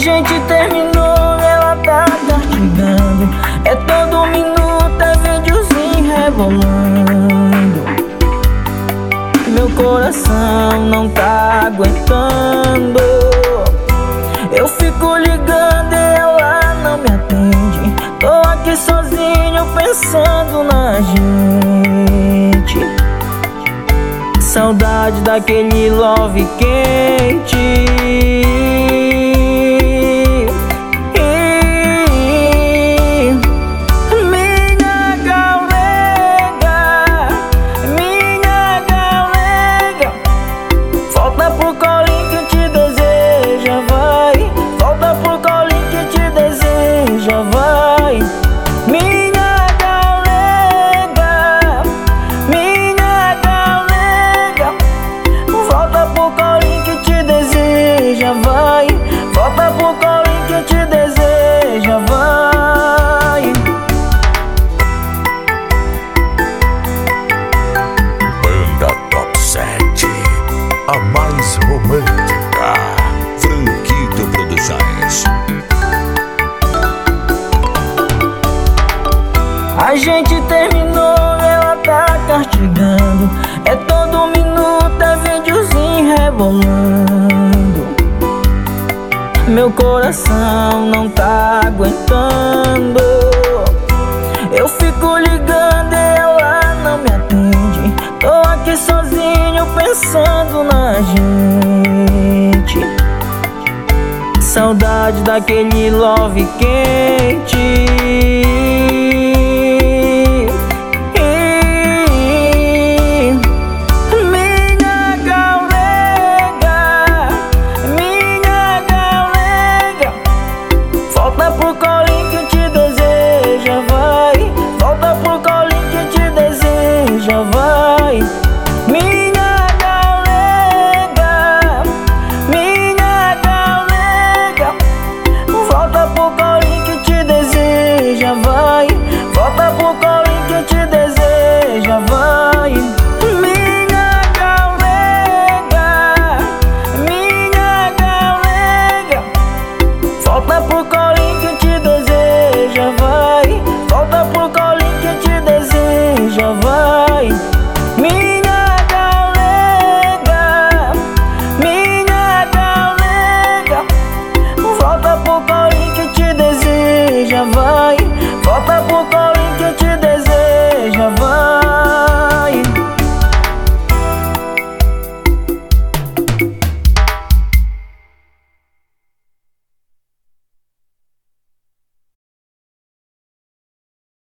gente terminou e ela tá castigando. É todo minuto, é videozinho rebolando. Meu coração não tá aguentando. Eu fico ligando e ela não me atende. Tô aqui sozinho pensando na gente. Saudade daquele love quente. Volta pro colinho que te deseja, vai. Volta pro colinho que te deseja, vai. Minha galega, minha galega. Volta pro colinho que te deseja, vai. Volta pro colinho que te deseja, vai. Banda Top 7, a mais romântica. Franquito Produções. A gente terminou e ela tá castigando. É todo minuto, é videozinho rebolando. Meu coração não tá aguentando. Eu fico ligando e ela não me atende. Tô aqui sozinho pensando na gente. Saudade daquele love quente.